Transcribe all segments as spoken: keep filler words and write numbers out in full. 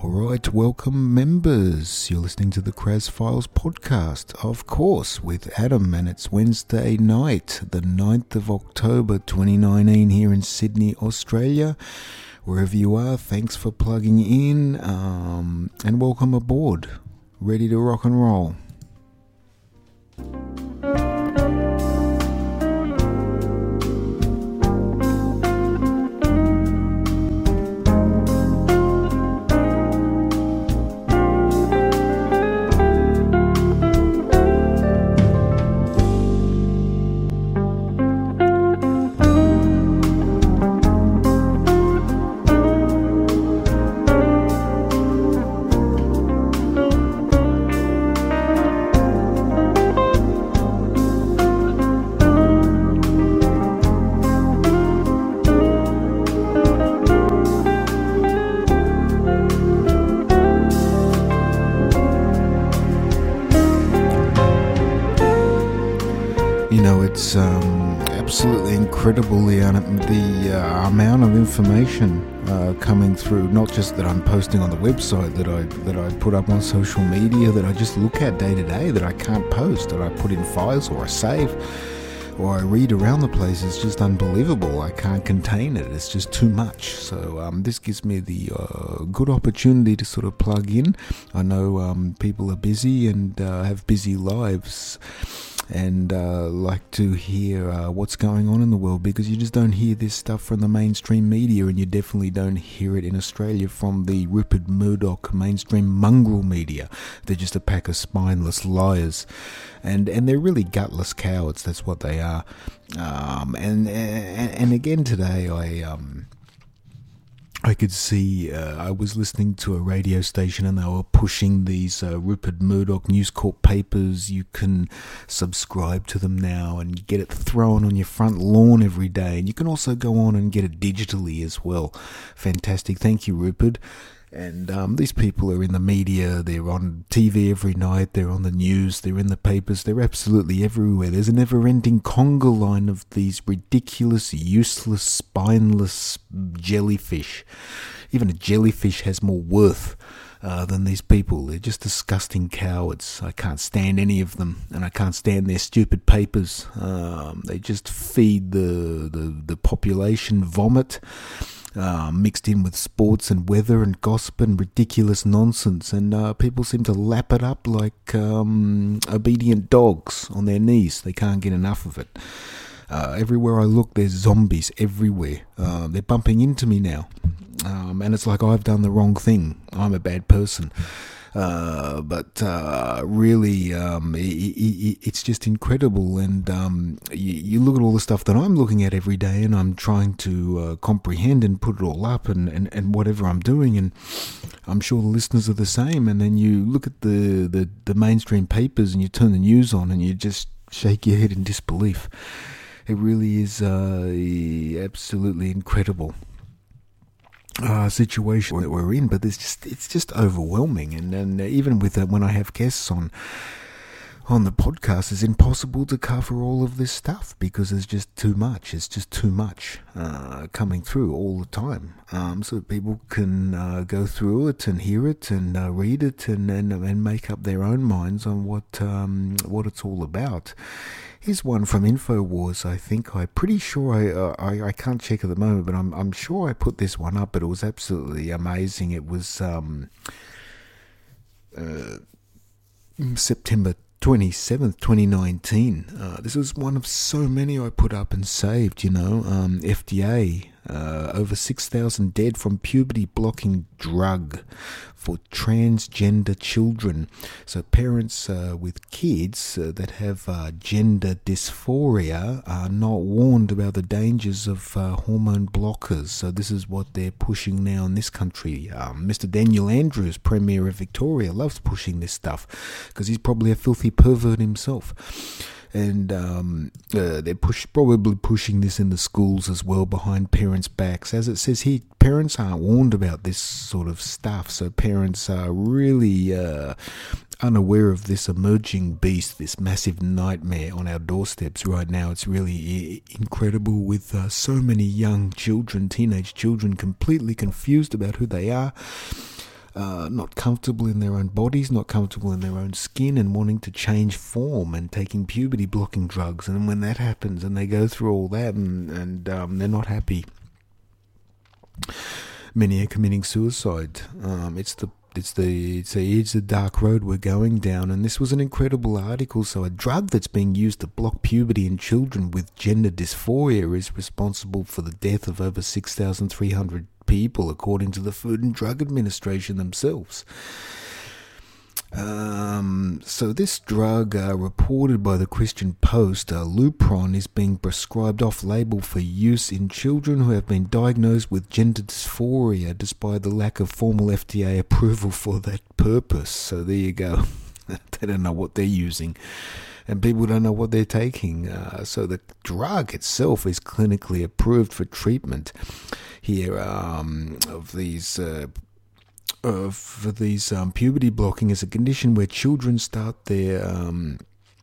Alright, welcome members. You're listening to the Kraz Files podcast, of course, with Adam, and it's Wednesday night, the ninth of October twenty nineteen here in Sydney, Australia. Wherever you are, thanks for plugging in, um, and welcome aboard. Ready to rock and roll. It's um, absolutely incredible the, uh, the uh, amount of information uh, coming through. Not just that I'm posting on the website, that I that I put up on social media, that I just look at day to day, that I can't post, that I put in files or I save or I read around the place. It's just unbelievable. I can't contain it. It's just too much. So um, this gives me the uh, good opportunity to sort of plug in. I know um, people are busy and uh, have busy lives, and uh, like to hear uh, what's going on in the world, because you just don't hear this stuff from the mainstream media, and you definitely don't hear it in Australia from the Rupert Murdoch mainstream mongrel media. They're just a pack of spineless liars, and and they're really gutless cowards. That's what they are. Um, and, and and again today, I um. I could see, uh, I was listening to a radio station and they were pushing these uh, Rupert Murdoch News Corp papers. You can subscribe to them now and get it thrown on your front lawn every day. And you can also go on and get it digitally as well. Fantastic. Thank you, Rupert. And um, these people are in the media, they're on T V every night, they're on the news, they're in the papers, they're absolutely everywhere. There's a never-ending conga line of these ridiculous, useless, spineless jellyfish. Even a jellyfish has more worth uh, than these people. They're just disgusting cowards. I can't stand any of them, and I can't stand their stupid papers. Um, they just feed the, the, the population vomit. Uh, mixed in with sports and weather and gossip and ridiculous nonsense, and uh, people seem to lap it up like um, obedient dogs on their knees. They can't get enough of it. Uh, everywhere I look, there's zombies everywhere. Uh, they're bumping into me now, um, and it's like I've done the wrong thing. I'm a bad person. Uh, but uh, really, um, it, it, it's just incredible. And um, you, you look at all the stuff that I'm looking at every day, and I'm trying to uh, comprehend and put it all up, and, and, and whatever I'm doing. And I'm sure the listeners are the same. And then you look at the, the, the mainstream papers, and you turn the news on, and you just shake your head in disbelief. It really is uh, absolutely incredible. Uh, situation that we're in, but it's just it's just overwhelming, and and even with uh, when I have guests on on the podcast, it's impossible to cover all of this stuff because there's just too much. It's just too much uh, coming through all the time, um, so that people can uh, go through it and hear it and uh, read it and, and and make up their own minds on what um, what it's all about. Here's one from InfoWars. I think I'm pretty sure I, uh, I I can't check at the moment, but I'm I'm sure I put this one up. But it was absolutely amazing. It was um, uh, September twenty-seventh, twenty nineteen. Uh, this was one of so many I put up and saved. You know, um, F D A. Uh, over six thousand dead from puberty-blocking drug for transgender children. So parents uh, with kids uh, that have uh, gender dysphoria are not warned about the dangers of uh, hormone blockers. So this is what they're pushing now in this country. Um, Mister Daniel Andrews, Premier of Victoria, loves pushing this stuff because he's probably a filthy pervert himself. And um, uh, they're push, probably pushing this in the schools as well, behind parents' backs. As it says here, parents aren't warned about this sort of stuff, so parents are really uh, unaware of this emerging beast, this massive nightmare on our doorsteps right now. It's really incredible, with uh, so many young children, teenage children, completely confused about who they are. uh, not comfortable in their own bodies, not comfortable in their own skin, and wanting to change form and taking puberty blocking drugs. And when that happens and they go through all that and, and um, they're not happy, many are committing suicide. Um, it's the It's the it's the it's the dark road we're going down, and this was an incredible article. So a drug that's being used to block puberty in children with gender dysphoria is responsible for the death of over six thousand three hundred people, according to the Food and Drug Administration themselves. Um, so this drug, uh, reported by the Christian Post, uh, Lupron, is being prescribed off-label for use in children who have been diagnosed with gender dysphoria, despite the lack of formal F D A approval for that purpose. So there you go. They don't know what they're using, and people don't know what they're taking. Uh, so the drug itself is clinically approved for treatment here um, of these. Uh, Uh, for these um, puberty blocking is a condition where children start their um,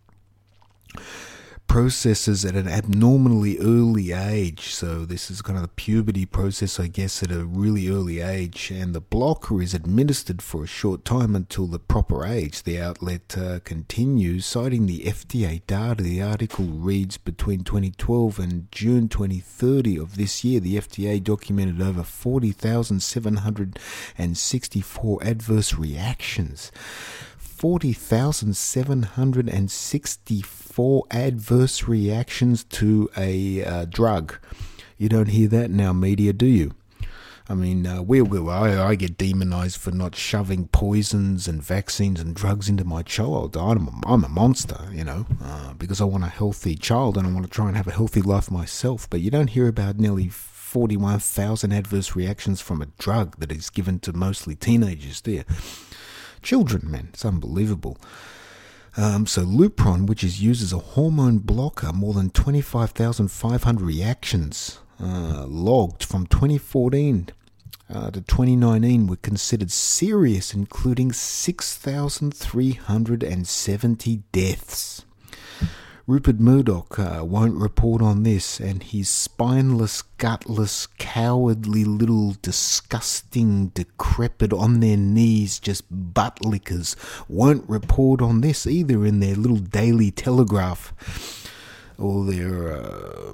processes at an abnormally early age. So this is kind of the puberty process, I guess, at a really early age, and the blocker is administered for a short time until the proper age. The outlet uh, continues, citing the F D A data. The article reads, between twenty twelve and June twenty thirty of this year, the F D A documented over forty thousand seven hundred sixty-four adverse reactions. forty thousand seven hundred sixty-four adverse reactions to a uh, drug. You don't hear that now, media, do you? I mean, uh, where will I, I get demonized for not shoving poisons and vaccines and drugs into my child? I'm a, I'm a monster, you know, uh, because I want a healthy child and I want to try and have a healthy life myself. But you don't hear about nearly forty-one thousand adverse reactions from a drug that is given to mostly teenagers, do you? Children, man, it's unbelievable. Um, so Lupron, which is used as a hormone blocker, more than twenty-five thousand five hundred reactions uh, logged from twenty fourteen uh, to twenty nineteen were considered serious, including six thousand three hundred seventy deaths. Rupert Murdoch uh, won't report on this, and his spineless, gutless, cowardly little disgusting, decrepit, on their knees, just butt lickers won't report on this either in their little Daily Telegraph or their uh,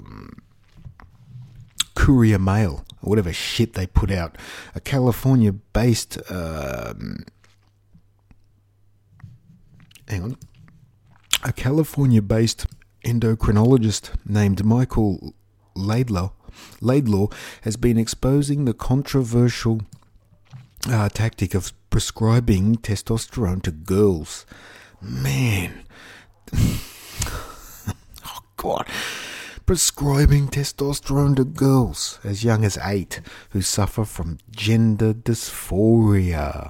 Courier Mail or whatever shit they put out. A California-based... Uh, hang on. A California-based endocrinologist named Michael Laidlaw, Laidlaw has been exposing the controversial uh, tactic of prescribing testosterone to girls. Man. Oh, God. Prescribing testosterone to girls as young as eight who suffer from gender dysphoria.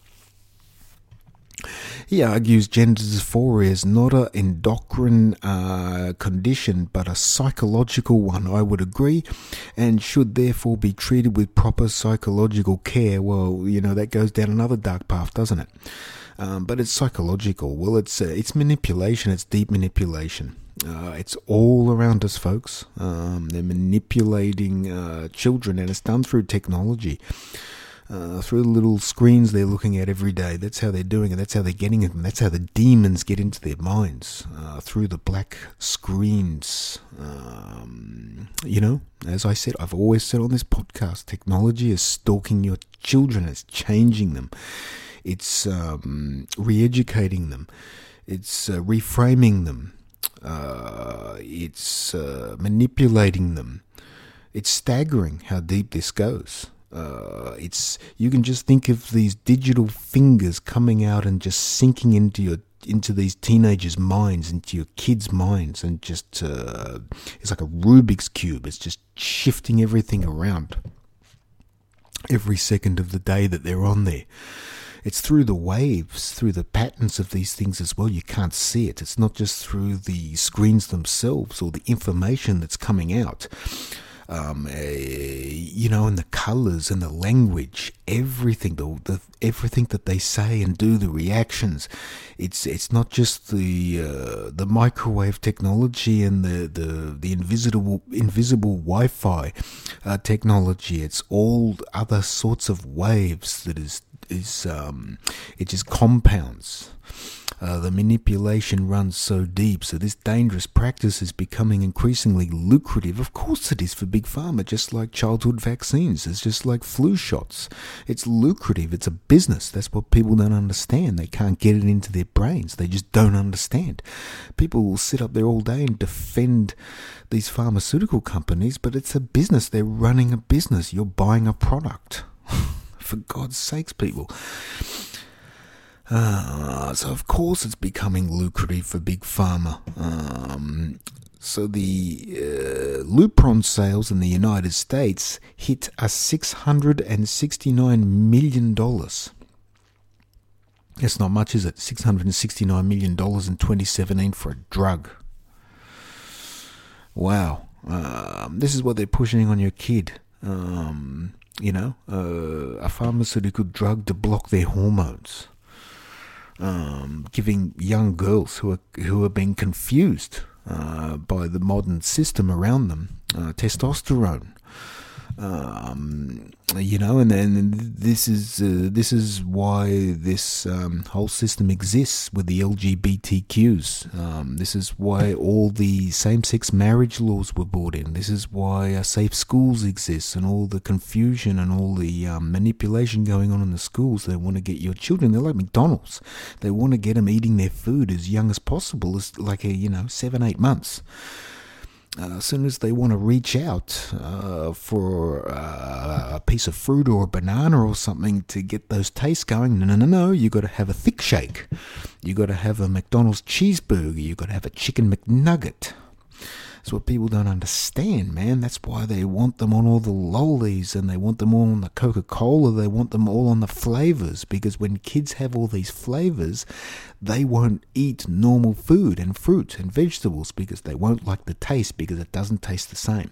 He argues gender dysphoria is not an endocrine uh, condition, but a psychological one. I would agree, and should therefore be treated with proper psychological care. Well, you know, that goes down another dark path, doesn't it? Um, but it's psychological. Well, it's uh, it's manipulation. It's deep manipulation. Uh, it's all around us, folks. Um, they're manipulating uh, children, and it's done through technology. Uh, through the little screens they're looking at every day. That's how they're doing it. That's how they're getting it. And that's how the demons get into their minds, uh, through the black screens. Um, you know, as I said, I've always said on this podcast, technology is stalking your children. It's changing them. It's um, re-educating them. It's uh, reframing them. Uh, it's uh, manipulating them. It's staggering how deep this goes. Uh, it's you can just think of these digital fingers coming out and just sinking into your into these teenagers' minds, into your kids' minds, and just uh, it's like a Rubik's cube. It's just shifting everything around every second of the day that they're on there. It's through the waves, through the patterns of these things as well. You can't see it. It's not just through the screens themselves or the information that's coming out. Um, uh, you know, and the colours and the language, everything, the, the everything that they say and do, the reactions. It's it's not just the uh, the microwave technology and the the, the invisible invisible Wi-Fi uh, technology. It's all other sorts of waves that is is um, it just compounds. Uh, the manipulation runs so deep, so this dangerous practice is becoming increasingly lucrative. Of course it is for Big Pharma, just like childhood vaccines. It's just like flu shots. It's lucrative. It's a business. That's what people don't understand. They can't get it into their brains. They just don't understand. People will sit up there all day and defend these pharmaceutical companies, but it's a business. They're running a business. You're buying a product. For God's sakes, people. Uh, so of course it's becoming lucrative for Big Pharma. Um, so the uh, Lupron sales in the United States hit a six hundred sixty-nine million dollars. That's not much, is it? six hundred sixty-nine million dollars in twenty seventeen for a drug. Wow. Um, this is what they're pushing on your kid. Um, you know, uh, a pharmaceutical drug to block their hormones. Um, giving young girls who are who are being confused uh, by the modern system around them uh, testosterone, um, you know, and then this is uh, this is why this um, whole system exists with the L G B T Qs. Um, this is why all the same-sex marriage laws were brought in. This is why uh, safe schools exist, and all the confusion and all the um, manipulation going on in the schools. They want to get your children. They're like McDonald's. They want to get them eating their food as young as possible, as like a you know seven, eight months. Uh, as soon as they want to reach out uh, for uh, a piece of fruit or a banana or something to get those tastes going, no, no, no, no, you got to have a thick shake. You got to have a McDonald's cheeseburger. You got to have a chicken McNugget. That's what people don't understand, man. That's why they want them on all the lollies, and they want them all on the Coca-Cola. They want them all on the flavors, because when kids have all these flavors, they won't eat normal food and fruit and vegetables because they won't like the taste, because it doesn't taste the same.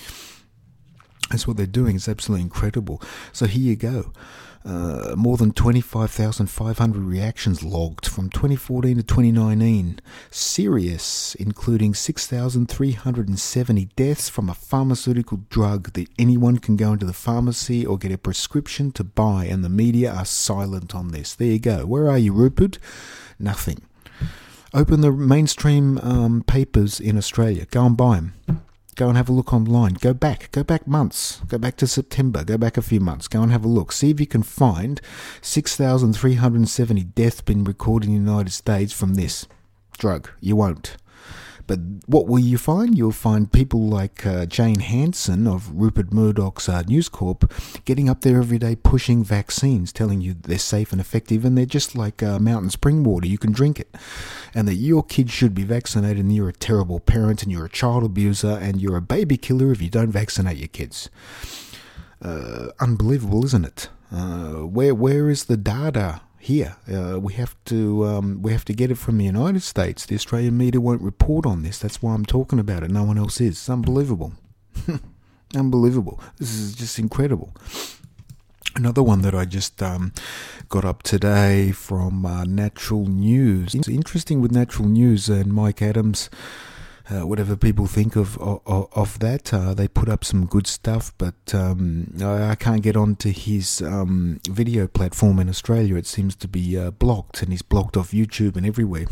That's what they're doing. It's absolutely incredible. So here you go. Uh, more than twenty-five thousand five hundred reactions logged from twenty fourteen to twenty nineteen. Serious, including six thousand three hundred seventy deaths from a pharmaceutical drug that anyone can go into the pharmacy or get a prescription to buy, and the media are silent on this. There you go. Where are you, Rupert? Nothing. Open the mainstream um, papers in Australia. Go and buy them. Go and have a look online. Go back. Go back months. Go back to September. Go back a few months. Go and have a look. See if you can find six thousand three hundred seventy deaths been recorded in the United States from this drug. You won't. But what will you find? You'll find people like uh, Jane Hansen of Rupert Murdoch's uh, News Corp getting up there every day pushing vaccines, telling you they're safe and effective, and they're just like uh, mountain spring water. You can drink it. And that your kid should be vaccinated, and you're a terrible parent, and you're a child abuser, and you're a baby killer if you don't vaccinate your kids. Uh, unbelievable, isn't it? Uh, where where is the data? Here, uh, we have to um, we have to get it from the United States. The Australian media won't report on this. That's why I'm talking about it. No one else is. It's unbelievable. Unbelievable. This is just incredible. Another one that I just um, got up today from uh, Natural News. It's interesting with Natural News and Mike Adams. Uh, whatever people think of of, of that, uh, they put up some good stuff, but um, I, I can't get onto his um, video platform in Australia. It seems to be uh, blocked, and he's blocked off YouTube and everywhere.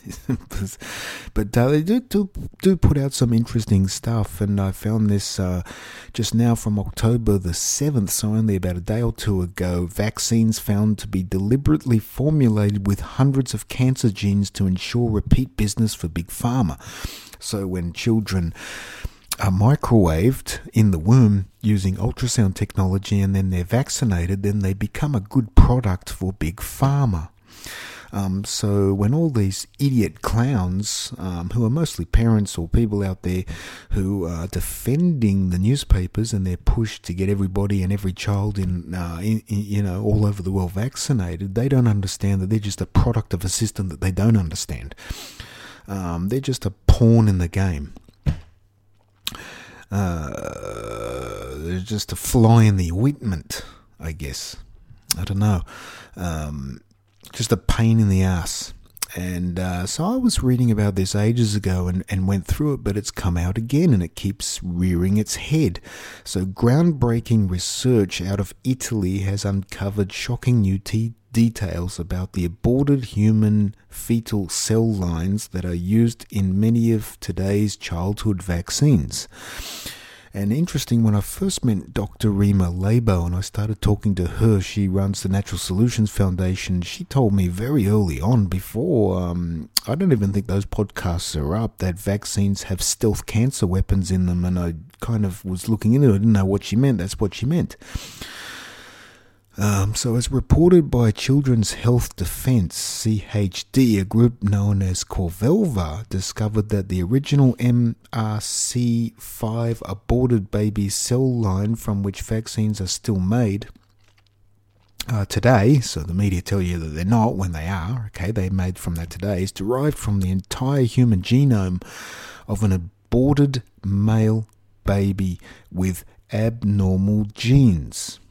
But uh, they do, do do put out some interesting stuff, and I found this uh, just now from October the seventh, so only about a day or two ago. Vaccines found to be deliberately formulated with hundreds of cancer genes to ensure repeat business for Big Pharma. So when children are microwaved in the womb using ultrasound technology and then they're vaccinated, then they become a good product for Big Pharma. Um, so when all these idiot clowns, um, who are mostly parents or people out there who are defending the newspapers, and they're pushed to get everybody and every child in, uh, in, in, you know, all over the world vaccinated, they don't understand that they're just a product of a system that they don't understand. Um, they're just a pawn in the game. Uh, they're just a fly in the ointment, I guess. I don't know. Um, just a pain in the ass. And uh, so I was reading about this ages ago and, and went through it, but it's come out again and it keeps rearing its head. So groundbreaking research out of Italy has uncovered shocking new t- details about the aborted human fetal cell lines that are used in many of today's childhood vaccines. And interesting, when I first met Doctor Rima Labo and I started talking to her, she runs the Natural Solutions Foundation, she told me very early on, before, um, I don't even think those podcasts are up, that vaccines have stealth cancer weapons in them, and I kind of was looking into it, I didn't know what she meant, that's what she meant. Um, so as reported by Children's Health Defense, C H D, a group known as Corvelva, discovered that the original M R C five aborted baby cell line from which vaccines are still made uh, today, so the media tell you that they're not when they are, okay, they're made from that today, is derived from the entire human genome of an aborted male baby with abnormal genes.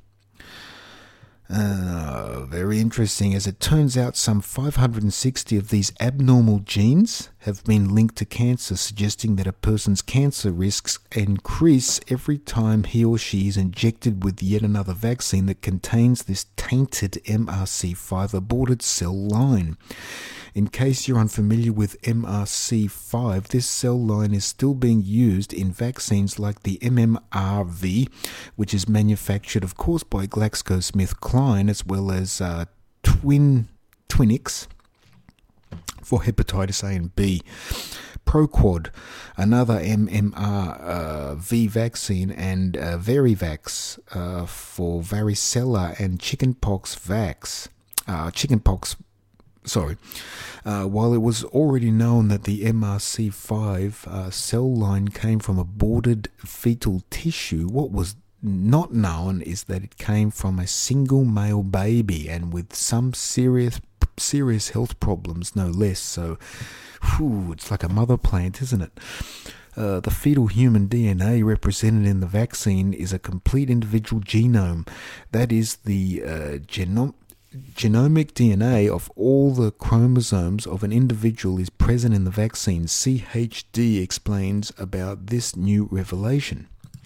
Uh, very interesting. As it turns out, some five hundred sixty of these abnormal genes have been linked to cancer, suggesting that a person's cancer risks increase every time he or she is injected with yet another vaccine that contains this tainted M R C five aborted cell line. In case you're unfamiliar with M R C five, this cell line is still being used in vaccines like the M M R V, which is manufactured, of course, by GlaxoSmithKline, as well as uh, Twin Twinix for hepatitis A and B. Proquad, another M M R V uh, vaccine, and uh, Verivax uh, for varicella and chickenpox vax. Uh, chickenpox Sorry, uh, while it was already known that the M R C five uh, cell line came from aborted fetal tissue, what was not known is that it came from a single male baby and with some serious serious health problems, no less. So, whew, it's like a mother plant, isn't it? Uh, the fetal human D N A represented in the vaccine is a complete individual genome. That is the uh, genome. Genomic D N A of all the chromosomes of an individual is present in the vaccine. C H D explains about this new revelation.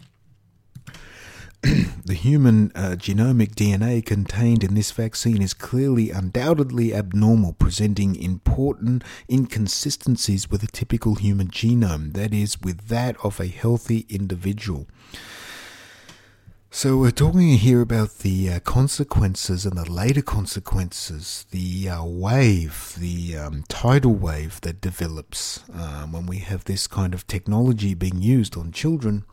The human uh, genomic D N A contained in this vaccine is clearly, undoubtedly abnormal, presenting important inconsistencies with a typical human genome, that is, with that of a healthy individual. So we're talking here about the uh, consequences and the later consequences, the uh, wave, the um, tidal wave that develops um, when we have this kind of technology being used on children.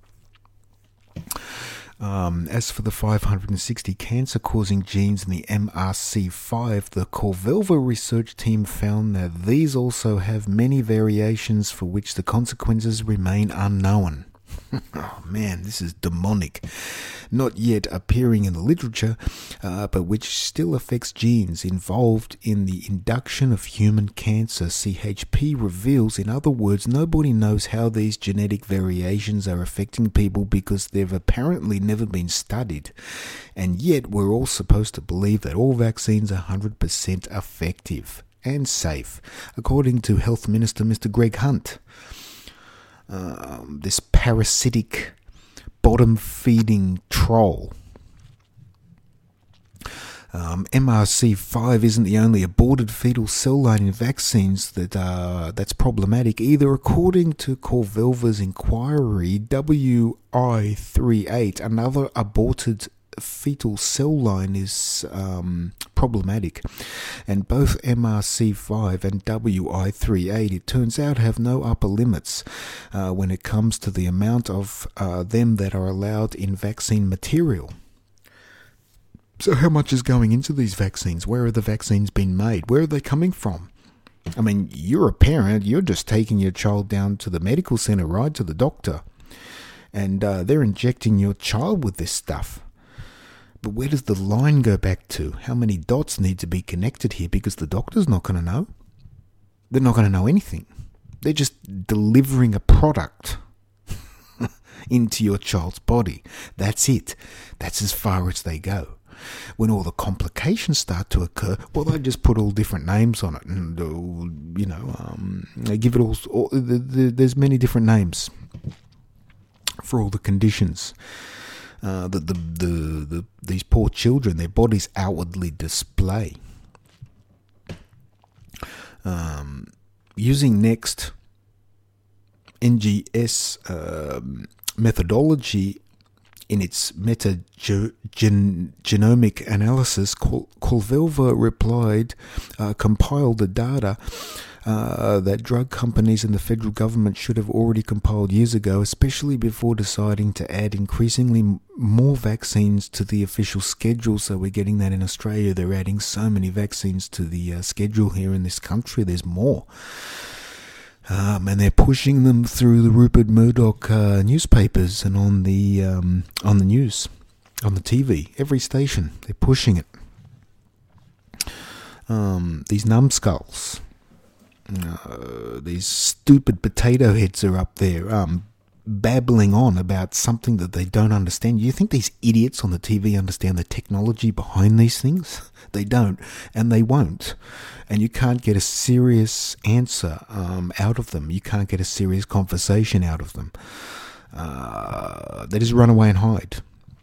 Um, as for the five hundred sixty cancer-causing genes in the M R C five, the Corvelva research team found that these also have many variations for which the consequences remain unknown. Oh man, this is demonic. Not yet appearing in the literature, uh, but which still affects genes involved in the induction of human cancer. C H P reveals, in other words, nobody knows how these genetic variations are affecting people because they've apparently never been studied. And yet we're all supposed to believe that all vaccines are one hundred percent effective and safe, according to Health Minister Mister Greg Hunt. Um, this parasitic, bottom-feeding troll. Um, M R C five isn't the only aborted fetal cell line in vaccines that uh, that's problematic either. According to Corvelva's inquiry, W I thirty-eight, another aborted fetal cell line, is um, problematic, and both M R C five and W I thirty-eight, it turns out, have no upper limits uh, when it comes to the amount of uh, them that are allowed in vaccine material. So how much is going into these vaccines? Where are the vaccines being made? Where are they coming from? I mean, you're a parent, you're just taking your child down to the medical center, right, to the doctor, and uh, they're injecting your child with this stuff. But where does the line go back to? How many dots need to be connected here? Because the doctor's not going to know. They're not going to know anything. They're just delivering a product into your child's body. That's it. That's as far as they go. When all the complications start to occur, well, they just put all different names on it, and you know, um, they give it all, all the, the, there's many different names for all the conditions uh, that the, the, the these poor children, their bodies outwardly display. Um, using Next N G S um, methodology in its metagenomic analysis, Colvelva replied, uh, compiled the data uh, that drug companies and the federal government should have already compiled years ago, especially before deciding to add increasingly more vaccines to the official schedule. So we're getting that in Australia. They're adding so many vaccines to the uh, schedule here in this country. There's more. Um, and they're pushing them through the Rupert Murdoch uh, newspapers and on the um, on the news, on the T V, every station. They're pushing it. Um, these numbskulls, uh, these stupid potato heads are up there um, babbling on about something that they don't understand. You think these idiots on the T V understand the technology behind these things? They don't, and they won't. And you can't get a serious answer um, out of them. You can't get a serious conversation out of them. Uh, they just run away and hide.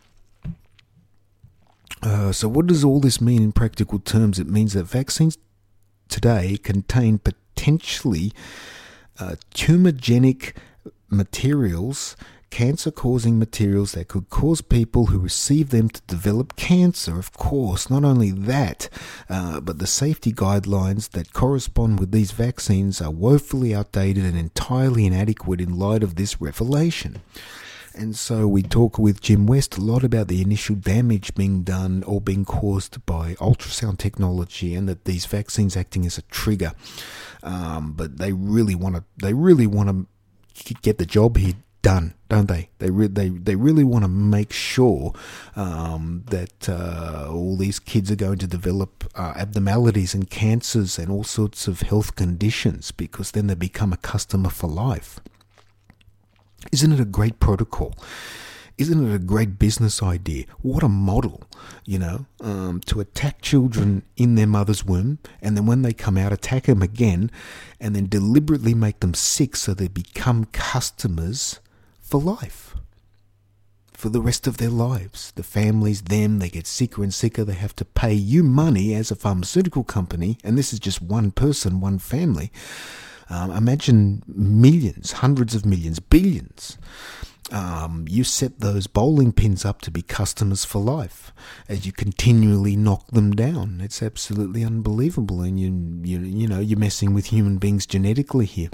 Uh, so what does all this mean in practical terms? It means that vaccines today contain potentially uh, tumorigenic materials, cancer-causing materials that could cause people who receive them to develop cancer. Of course, not only that, uh, but the safety guidelines that correspond with these vaccines are woefully outdated and entirely inadequate in light of this revelation. And so we talk with Jim West a lot about the initial damage being done or being caused by ultrasound technology, and that these vaccines acting as a trigger. Um, but they really want to. They really want to get the job here done, don't they? They re- they they really want to make sure um, that uh, all these kids are going to develop uh, abnormalities and cancers and all sorts of health conditions, because then they become a customer for life. Isn't it a great protocol? Isn't it a great business idea? What a model, you know, um, to attack children in their mother's womb, and then when they come out, attack them again, and then deliberately make them sick so they become customers for life, for the rest of their lives. The families, them, they get sicker and sicker. They have to pay you money as a pharmaceutical company, and this is just one person, one family. Um, imagine millions, hundreds of millions, billions. Um, you set those bowling pins up to be customers for life as you continually knock them down. It's absolutely unbelievable, and you you you know you're messing with human beings genetically here.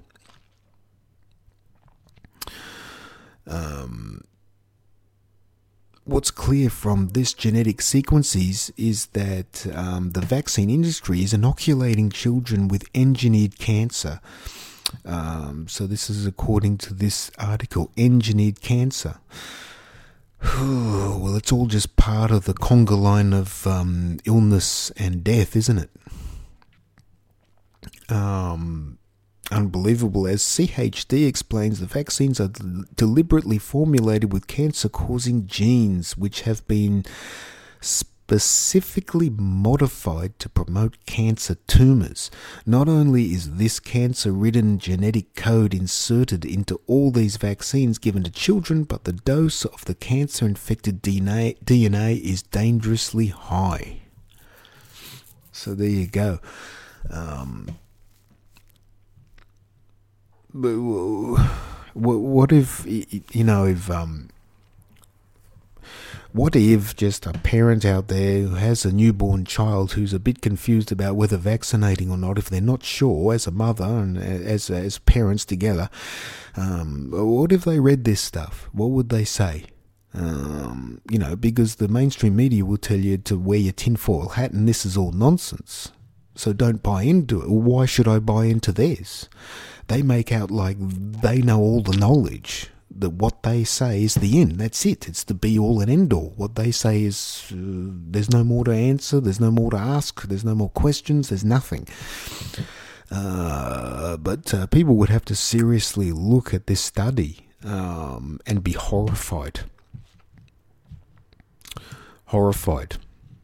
Um, what's clear from this genetic sequences is that um, the vaccine industry is inoculating children with engineered cancer. Um, so this is according to this article, engineered cancer. Well, it's all just part of the conga line of um, illness and death, isn't it? Um... Unbelievable. As C H D explains, the vaccines are deliberately formulated with cancer-causing genes which have been specifically modified to promote cancer tumors. Not only is this cancer-ridden genetic code inserted into all these vaccines given to children, but the dose of the cancer-infected D N A, D N A is dangerously high. So there you go. Um... But what if, you know, if, um, what if just a parent out there who has a newborn child who's a bit confused about whether vaccinating or not, if they're not sure, as a mother and as as parents together, um, what if they read this stuff? What would they say? Um, you know, because the mainstream media will tell you to wear your tinfoil hat and this is all nonsense. So don't buy into it. Why should I buy into theirs? They make out like they know all the knowledge, that what they say is the end. That's it. It's the be-all and end-all. What they say is uh, there's no more to answer, there's no more to ask, there's no more questions, there's nothing. Uh, but uh, people would have to seriously look at this study um, and be horrified. Horrified.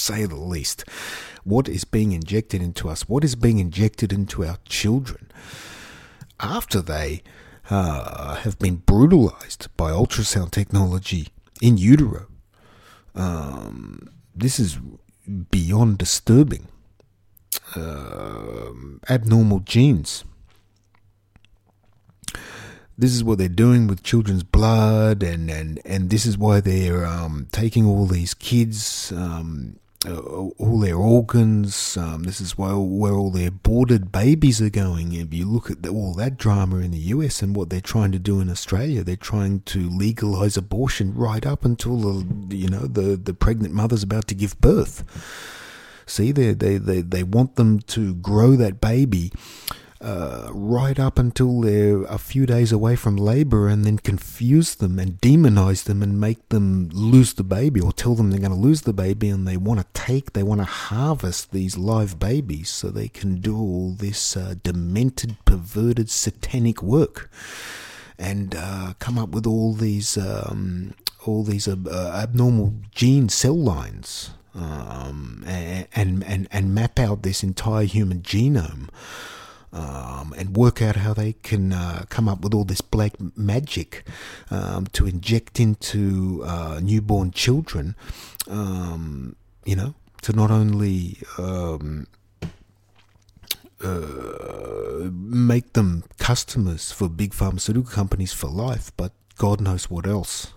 say the least. What is being injected into us? What is being injected into our children after they uh, have been brutalized by ultrasound technology in utero? Um, this is beyond disturbing. Uh, abnormal genes. This is what they're doing with children's blood, and, and, and this is why they're um, taking all these kids, um, uh, all their organs. Um, this is why where all their aborted babies are going. If you look at the, all that drama in the U S and what they're trying to do in Australia, they're trying to legalize abortion right up until the you know the, the pregnant mother's about to give birth. See, they they they they want them to grow that baby uh, right up until they're a few days away from labor, and then confuse them and demonize them and make them lose the baby, or tell them they're going to lose the baby, and they want to take, they want to harvest these live babies so they can do all this uh, demented, perverted, satanic work, and uh, come up with all these um, all these uh, abnormal gene cell lines. Um, and, and, and map out this entire human genome, um, and work out how they can uh, come up with all this black magic um, to inject into uh, newborn children, um, you know, to not only um, uh, make them customers for big pharmaceutical companies for life, but God knows what else.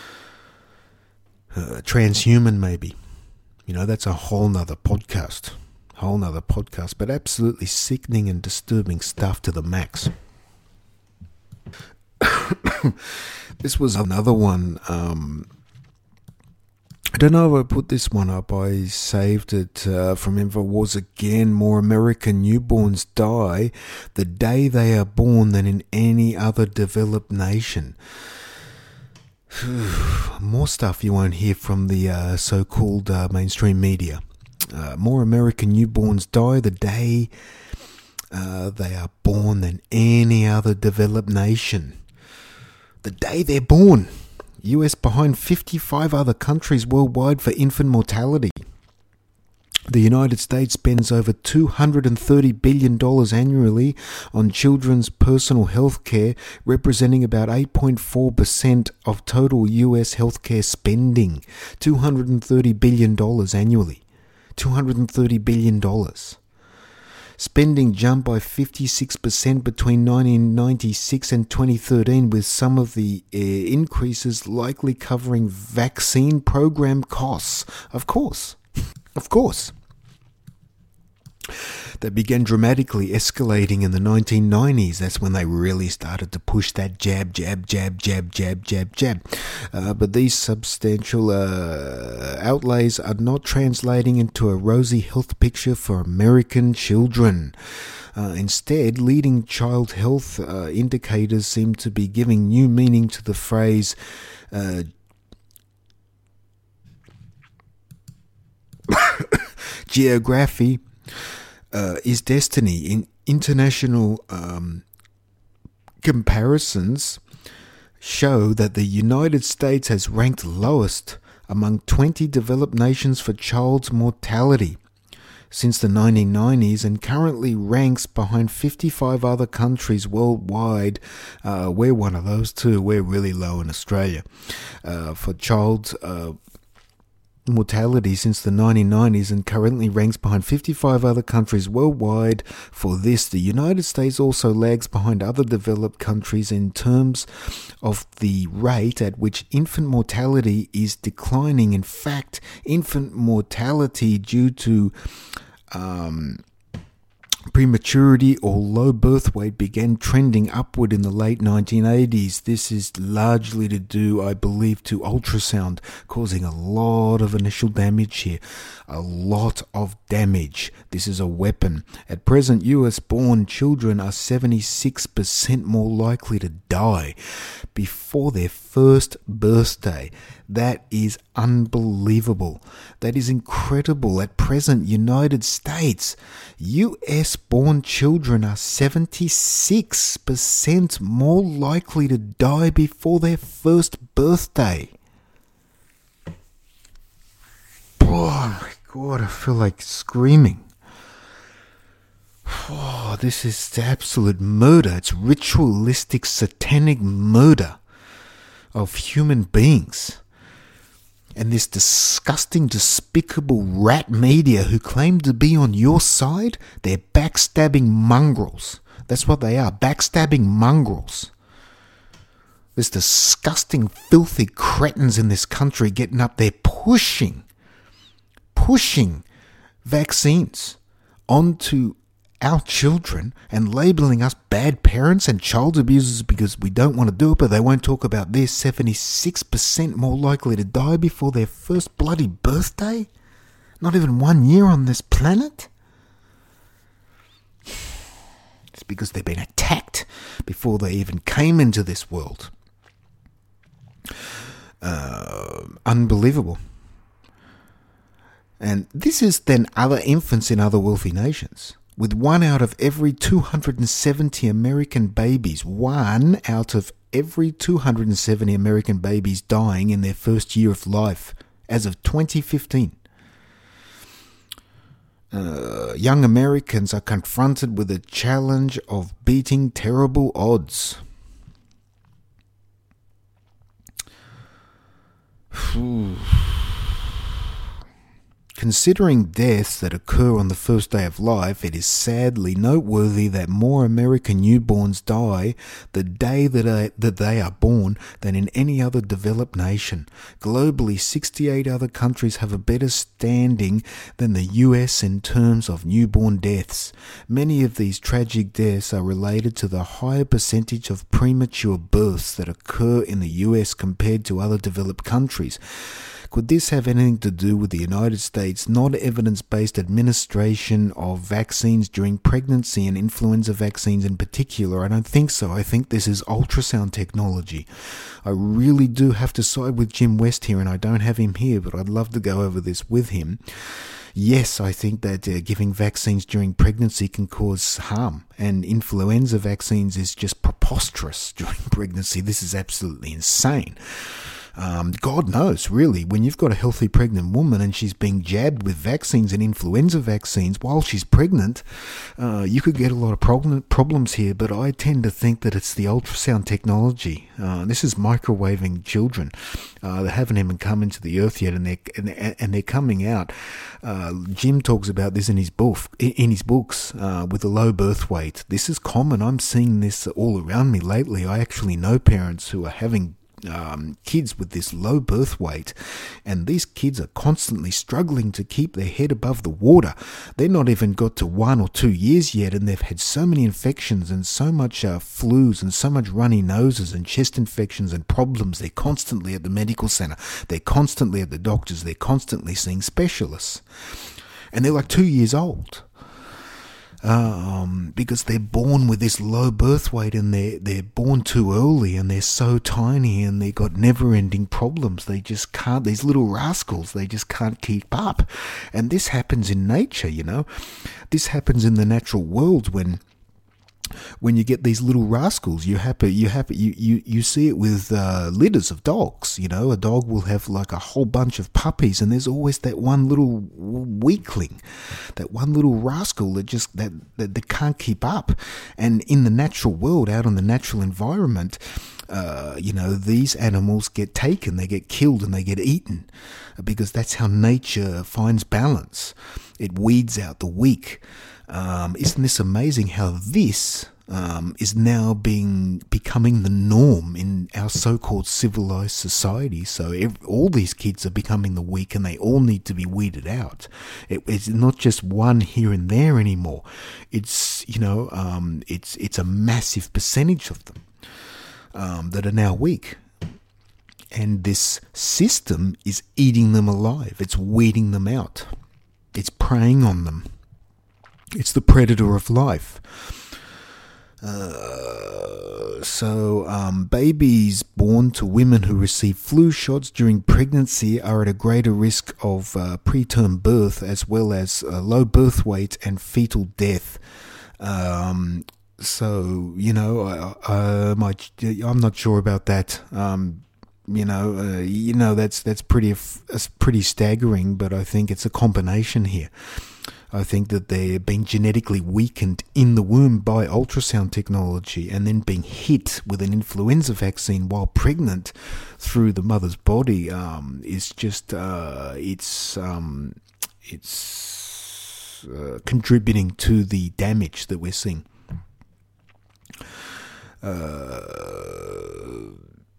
Uh, transhuman, maybe. You know, that's a whole nother podcast, whole nother podcast, but absolutely sickening and disturbing stuff to the max. This was another one. Um, I don't know if I put this one up. I saved it uh, from InfoWars again. More American newborns die the day they are born than in any other developed nation. More stuff you won't hear from the uh, so-called uh, mainstream media. Uh, more American newborns die the day uh, they are born than any other developed nation. The day they're born. U S behind fifty-five other countries worldwide for infant mortality. The United States spends over two hundred thirty billion dollars annually on children's personal health care, representing about eight point four percent of total U S healthcare spending. two hundred thirty billion dollars annually. two hundred thirty billion dollars. Spending jumped by fifty-six percent between nineteen ninety-six and twenty thirteen, with some of the uh, increases likely covering vaccine program costs. Of course. Of course. That began dramatically escalating in the nineteen nineties. That's when they really started to push that jab, jab, jab, jab, jab, jab, jab. Uh, but these substantial uh, outlays are not translating into a rosy health picture for American children. Uh, instead, leading child health uh, indicators seem to be giving new meaning to the phrase uh, geography uh, is destiny. In international um, comparisons show that the United States has ranked lowest among twenty developed nations for child mortality since the nineteen nineties, and currently ranks behind fifty-five other countries worldwide. Uh, we're one of those too. We're really low in Australia uh, for child uh, mortality since the nineteen nineties, and currently ranks behind fifty-five other countries worldwide for this. The United States also lags behind other developed countries in terms of the rate at which infant mortality is declining. In fact, infant mortality due to um, prematurity or low birth weight began trending upward in the late nineteen eighties. This is largely to do, I believe, to ultrasound, causing a lot of initial damage here. A lot of damage. This is a weapon. At present, U S-born children are seventy-six percent more likely to die before their first birthday. That is unbelievable. That is incredible. At present, United States, U S-born children are seventy-six percent more likely to die before their first birthday. Oh my God, I feel like screaming. Oh, this is absolute murder. It's ritualistic, satanic murder of human beings. And this disgusting, despicable rat media who claim to be on your side, they're backstabbing mongrels. That's what they are, backstabbing mongrels. There's disgusting, filthy cretins in this country getting up there pushing, pushing vaccines onto our children and labeling us bad parents and child abusers because we don't want to do it, but they won't talk about this. seventy-six percent more likely to die before their first bloody birthday? Not even one year on this planet? It's because they've been attacked before they even came into this world. Uh, unbelievable. And this is then other infants in other wealthy nations. With one out of every two hundred seventy American babies, one out of every two hundred seventy American babies dying in their first year of life as of twenty fifteen. Uh, young Americans are confronted with the challenge of beating terrible odds. Considering deaths that occur on the first day of life, it is sadly noteworthy that more American newborns die the day that, I, that they are born than in any other developed nation. Globally, sixty-eight other countries have a better standing than the U S in terms of newborn deaths. Many of these tragic deaths are related to the higher percentage of premature births that occur in the U S compared to other developed countries. Could this have anything to do with the United States' non-evidence-based administration of vaccines during pregnancy and influenza vaccines in particular? I don't think so. I think this is ultrasound technology. I really do have to side with Jim West here, and I don't have him here, but I'd love to go over this with him. Yes, I think that uh, giving vaccines during pregnancy can cause harm, and influenza vaccines is just preposterous during pregnancy. This is absolutely insane. Um, God knows, really, when you've got a healthy pregnant woman and she's being jabbed with vaccines and influenza vaccines while she's pregnant, uh, you could get a lot of problem, problems here, but I tend to think that it's the ultrasound technology. Uh, this is microwaving children. Uh, they haven't even come into the earth yet, and they're, and, and they're coming out. Uh, Jim talks about this in his book, in his books, uh, with a low birth weight. This is common. I'm seeing this all around me lately. I actually know parents who are having Um, kids with this low birth weight, and these kids are constantly struggling to keep their head above the water. They're not even got to one or two years yet, and they've had so many infections and so much uh, flus and so much runny noses and chest infections and problems. They're constantly at the medical center. They're constantly at the doctors. They're constantly seeing specialists, and they're like two years old. Um, because they're born with this low birth weight, and they're, they're born too early, and they're so tiny, and they got never-ending problems. They just can't, these little rascals, they just can't keep up. And this happens in nature, you know. This happens in the natural world when when you get these little rascals. You happen, you happen, you, you, you see it with uh, litters of dogs. You know, a dog will have like a whole bunch of puppies, and there's always that one little weakling, that one little rascal that just that, that that can't keep up. And in the natural world, out in the natural environment, uh, you know, these animals get taken, they get killed, and they get eaten, because that's how nature finds balance. It weeds out the weak. Um, isn't this amazing how this um, is now being becoming the norm in our so-called civilized society? So every, all these kids are becoming the weak, and they all need to be weeded out. It, it's not just one here and there anymore. It's, you know, um, it's it's a massive percentage of them um, that are now weak. And this system is eating them alive. It's weeding them out. It's preying on them. It's the predator of life. Uh, so um, babies born to women who receive flu shots during pregnancy are at a greater risk of uh, preterm birth, as well as uh, low birth weight and fetal death. Um, so, you know, I, I, my, I'm not sure about that. Um, you know, uh, you know that's that's pretty that's pretty staggering. But I think it's a combination here. I think that they're being genetically weakened in the womb by ultrasound technology, and then being hit with an influenza vaccine while pregnant through the mother's body um, is just uh, it's um, it's uh, contributing to the damage that we're seeing. Uh,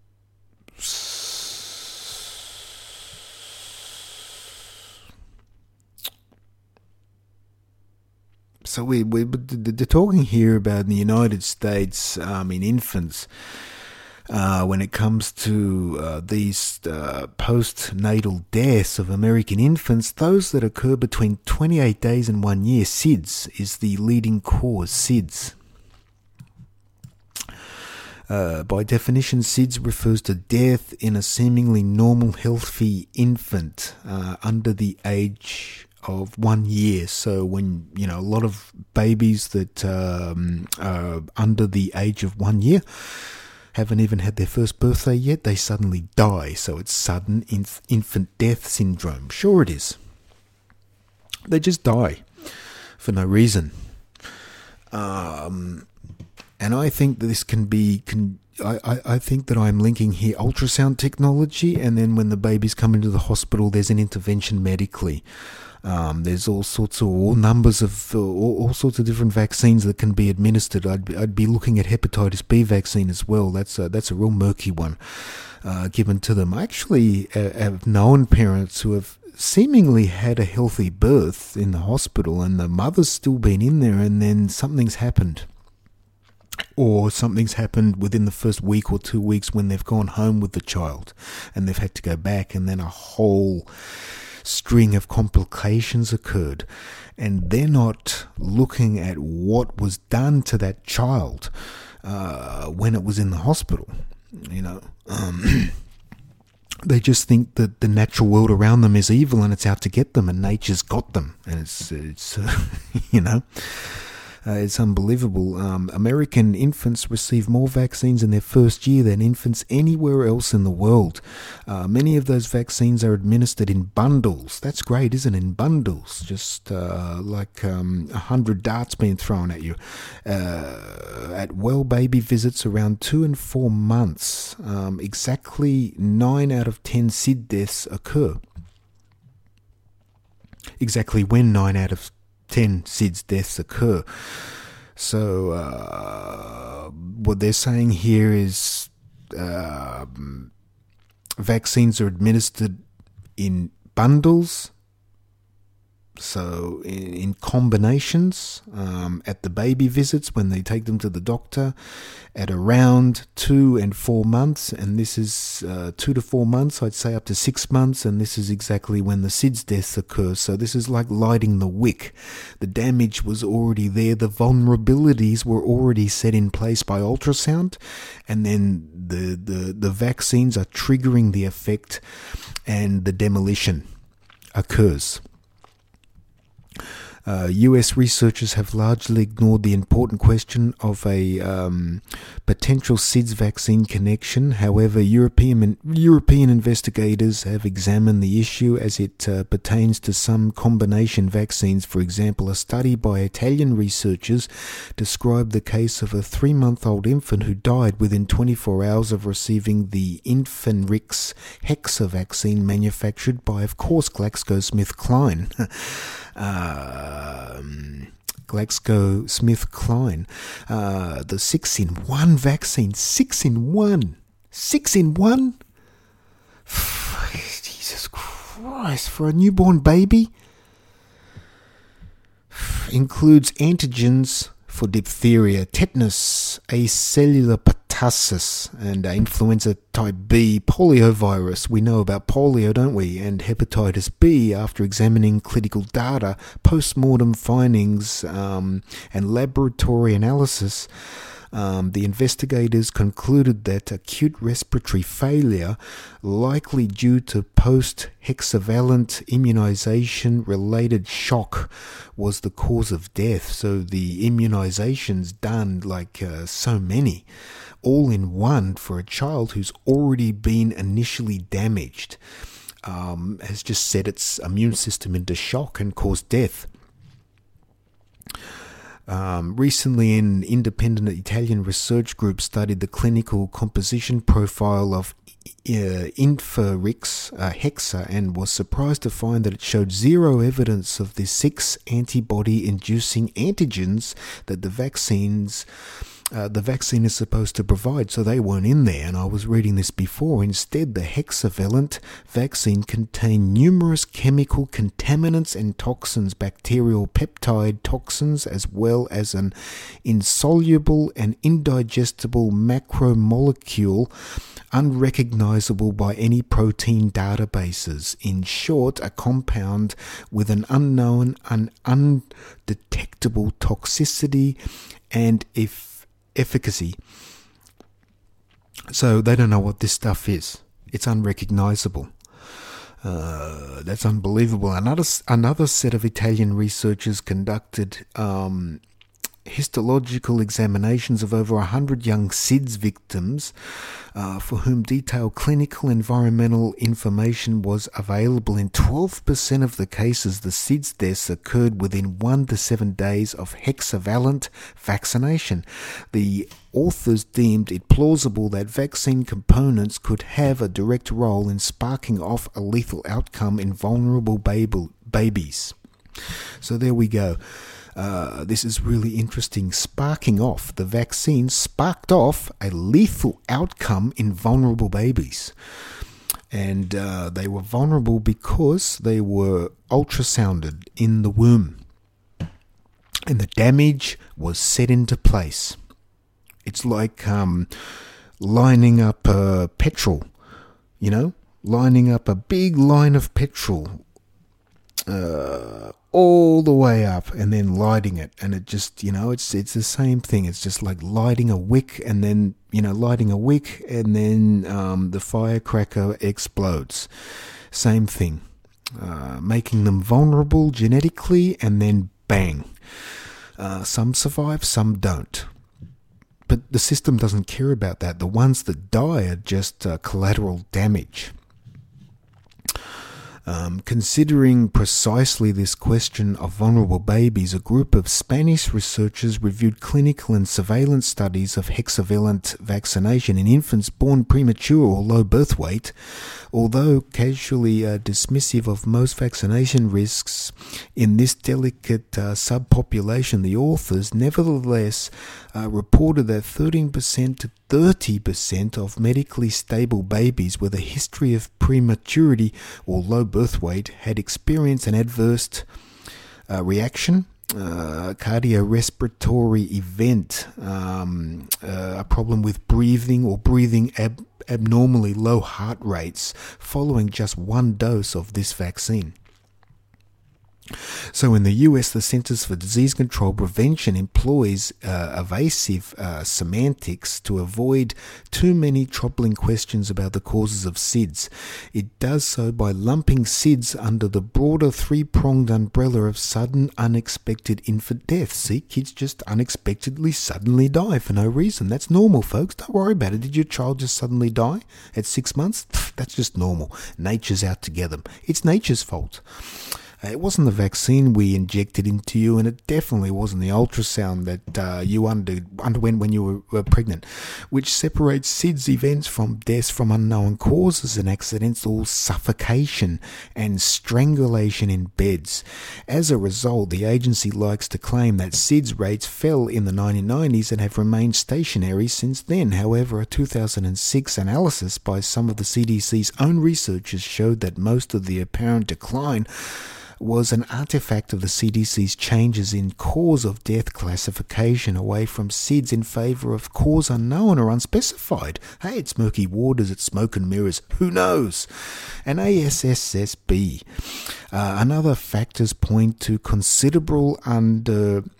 So we, we, they're talking here about the United States um, in infants uh, when it comes to uh, these uh, postnatal deaths of American infants. Those that occur between twenty-eight days and one year, S I D S, is the leading cause, S I D S. Uh, by definition, S I D S refers to death in a seemingly normal, healthy infant uh, under the age of one year. So when, you know, a lot of babies that um, are under the age of one year haven't even had their first birthday yet, they suddenly die. So it's sudden inf- infant death syndrome. Sure it is. They just die for no reason. Um, and I think that this can be... Can, I, I, I think that I'm linking here ultrasound technology, and then when the babies come into the hospital, there's an intervention medically. Um, there's all sorts of all numbers of uh, all, all sorts of different vaccines that can be administered. I'd be, I'd be looking at hepatitis B vaccine as well. That's a, that's a real murky one uh, given to them. I actually uh, have known parents who have seemingly had a healthy birth in the hospital, and the mother's still been in there, and then something's happened. Or something's happened within the first week or two weeks when they've gone home with the child and they've had to go back, and then a whole string of complications occurred. And they're not looking at what was done to that child uh, when it was in the hospital. You know, um, they just think that the natural world around them is evil and it's out to get them, and nature's got them. And it's, it's uh, you know... Uh, it's unbelievable. Um, American infants receive more vaccines in their first year than infants anywhere else in the world. Uh, many of those vaccines are administered in bundles. That's great, isn't it? In bundles, just uh, like um, a hundred darts being thrown at you. Uh, at well baby visits around two and four months, um, exactly nine out of ten S I D deaths occur. Exactly when nine out of ten S I D S deaths occur. So uh, what they're saying here is uh, vaccines are administered in bundles, so in, in combinations um, at the baby visits when they take them to the doctor at around two and four months, and this is uh, two to four months, I'd say up to six months, and this is exactly when the S I D S deaths occur. So this is like lighting the wick. The damage was already there, the vulnerabilities were already set in place by ultrasound, and then the, the, the vaccines are triggering the effect, and the demolition occurs. Uh, U S researchers have largely ignored the important question of a um, potential S I D S vaccine connection. However, European European investigators have examined the issue as it uh, pertains to some combination vaccines. For example, a study by Italian researchers described the case of a three-month-old infant who died within twenty-four hours of receiving the Infanrix Hexa vaccine manufactured by, of course, GlaxoSmithKline. Um, GlaxoSmithKline, uh, the six-in-one vaccine, six-in-one, six-in-one? Jesus Christ, for a newborn baby? Includes antigens for diphtheria, tetanus, acellular pertussis, and uh, influenza type B, poliovirus. We know about polio, don't we? And hepatitis B. After examining clinical data, post-mortem findings, um, and laboratory analysis, Um, the investigators concluded that acute respiratory failure, likely due to post-hexavalent immunization-related shock, was the cause of death. So the immunizations done, like uh, so many, all in one for a child who's already been initially damaged, um, has just set its immune system into shock and caused death. Um, recently, an independent Italian research group studied the clinical composition profile of uh, Inferrix uh, Hexa and was surprised to find that it showed zero evidence of the six antibody-inducing antigens that the vaccines Uh, the vaccine is supposed to provide, so they weren't in there, and I was reading this before. Instead, the hexavalent vaccine contained numerous chemical contaminants and toxins, bacterial peptide toxins, as well as an insoluble and indigestible macromolecule unrecognizable by any protein databases. In short, a compound with an unknown and undetectable toxicity and if efficacy. So they don't know what this stuff is. It's unrecognizable. Uh, that's unbelievable. Another another set of Italian researchers conducted um, histological examinations of over one hundred young SIDS victims uh, for whom detailed clinical environmental information was available. In twelve percent of the cases, the SIDS deaths occurred within one to seven days of hexavalent vaccination. The authors deemed it plausible that vaccine components could have a direct role in sparking off a lethal outcome in vulnerable baby, babies. So there we go. Uh, this is really interesting. Sparking off. The vaccine sparked off a lethal outcome in vulnerable babies. And uh, they were vulnerable because they were ultrasounded in the womb. And the damage was set into place. It's like um, lining up uh, petrol, you know, lining up a big line of petrol uh, all the way up and then lighting it. And it just, you know, it's it's the same thing. It's just like lighting a wick and then, you know, lighting a wick and then um, the firecracker explodes. Same thing. Uh, making them vulnerable genetically and then bang. Uh, some survive, some don't. But the system doesn't care about that. The ones that die are just uh, collateral damage. Um, considering precisely this question of vulnerable babies, a group of Spanish researchers reviewed clinical and surveillance studies of hexavalent vaccination in infants born premature or low birth weight. Although casually uh, dismissive of most vaccination risks in this delicate uh, subpopulation, the authors nevertheless uh, reported that thirteen percent to thirty percent of medically stable babies with a history of prematurity or low birth weight had experienced an adverse uh, reaction, uh, cardiorespiratory event, um, uh, a problem with breathing or breathing ab- abnormally low heart rates following just one dose of this vaccine. So in the U S, the Centers for Disease Control Prevention employs uh, evasive uh, semantics to avoid too many troubling questions about the causes of SIDS. It does so by lumping SIDS under the broader three-pronged umbrella of sudden, unexpected infant death. See, kids just unexpectedly suddenly die for no reason. That's normal, folks. Don't worry about it. Did your child just suddenly die at six months? That's just normal. Nature's out to get them. It's nature's fault. It wasn't the vaccine we injected into you, and it definitely wasn't the ultrasound that uh, you under, underwent when you were, were pregnant, which separates SIDS events from deaths from unknown causes and accidental suffocation and strangulation in beds. As a result, the agency likes to claim that SIDS rates fell in the nineteen nineties and have remained stationary since then. However, a two thousand six analysis by some of the C D C's own researchers showed that most of the apparent decline was an artifact of the C D C's changes in cause of death classification away from SIDS in favour of cause unknown or unspecified. Hey, it's murky waters, it's smoke and mirrors, who knows? And A S S B. Uh, another factors point to considerable under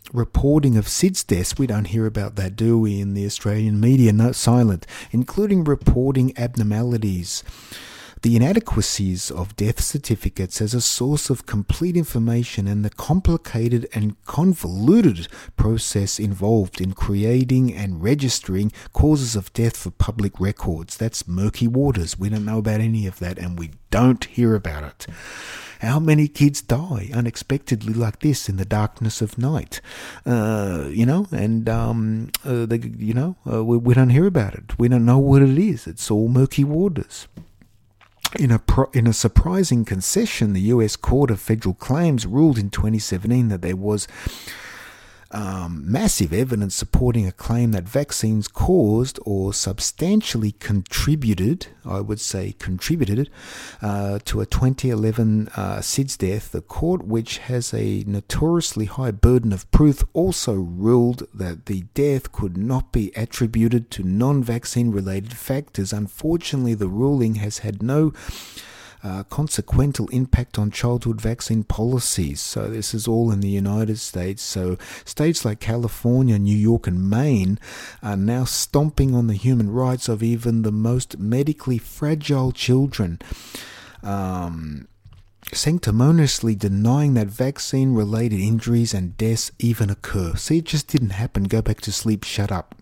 reporting of SIDS deaths. We don't hear about that, do we, in the Australian media? No, silent. Including reporting abnormalities. The inadequacies of death certificates as a source of complete information and the complicated and convoluted process involved in creating and registering causes of death for public records. That's murky waters. We don't know about any of that, and we don't hear about it. How many kids die unexpectedly like this in the darkness of night? Uh, you know, and, um, uh, they, you know, uh, we, we don't hear about it. We don't know what it is. It's all murky waters. In a pro- in a surprising concession, the U S Court of Federal Claims ruled in twenty seventeen that there was um, massive evidence supporting a claim that vaccines caused or substantially contributed, I would say contributed, uh, to a twenty eleven uh, SIDS death. The court, which has a notoriously high burden of proof, also ruled that the death could not be attributed to non-vaccine related factors. Unfortunately, the ruling has had no Uh, consequential impact on childhood vaccine policies. So this is all in the United States. So states like California, New York and Maine are now stomping on the human rights of even the most medically fragile children, um, sanctimoniously denying that vaccine-related injuries and deaths even occur. See, it just didn't happen. Go back to sleep. Shut up.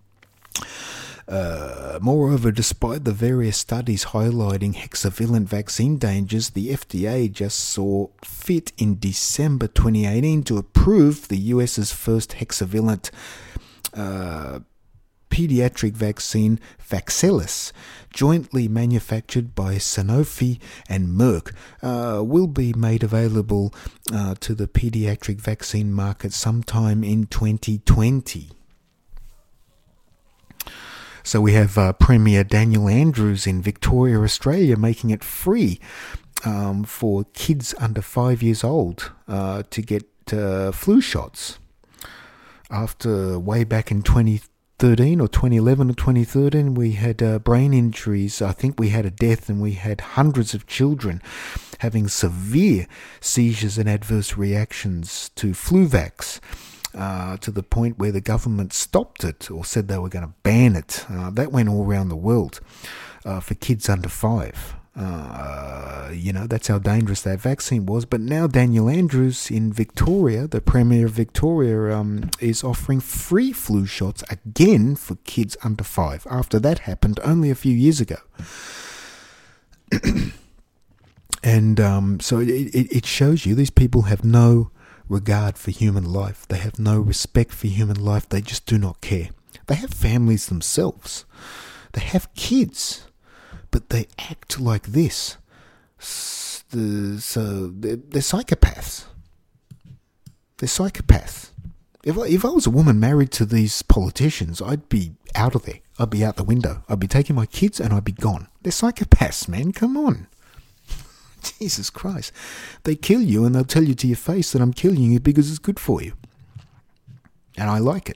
Uh, moreover, despite the various studies highlighting hexavalent vaccine dangers, the F D A just saw fit in December twenty eighteen to approve the U S's first hexavalent uh, pediatric vaccine, Vaxelis, jointly manufactured by Sanofi and Merck, uh, will be made available uh, to the pediatric vaccine market sometime in twenty twenty. So we have uh, Premier Daniel Andrews in Victoria, Australia, making it free um, for kids under five years old uh, to get uh, flu shots. After way back in twenty thirteen or twenty eleven or twenty thirteen, we had uh, brain injuries. I think we had a death, and we had hundreds of children having severe seizures and adverse reactions to Fluvax. Uh, to the point where the government stopped it or said they were going to ban it. Uh, that went all around the world uh, for kids under five. Uh, you know, that's how dangerous that vaccine was. But now Daniel Andrews in Victoria, the Premier of Victoria, um, is offering free flu shots again for kids under five. After that happened only a few years ago. And um, so it, it, it shows you these people have no regard for human life. They have no respect for human life. They just do not care. They have families themselves. They have kids, but they act like this. So they're, they're psychopaths. They're psychopaths. If I, if I was a woman married to these politicians, I'd be out of there. I'd be out the window. I'd be taking my kids and I'd be gone. They're psychopaths, man. Come on. Jesus Christ. They kill you and they'll tell you to your face that I'm killing you because it's good for you. And I like it.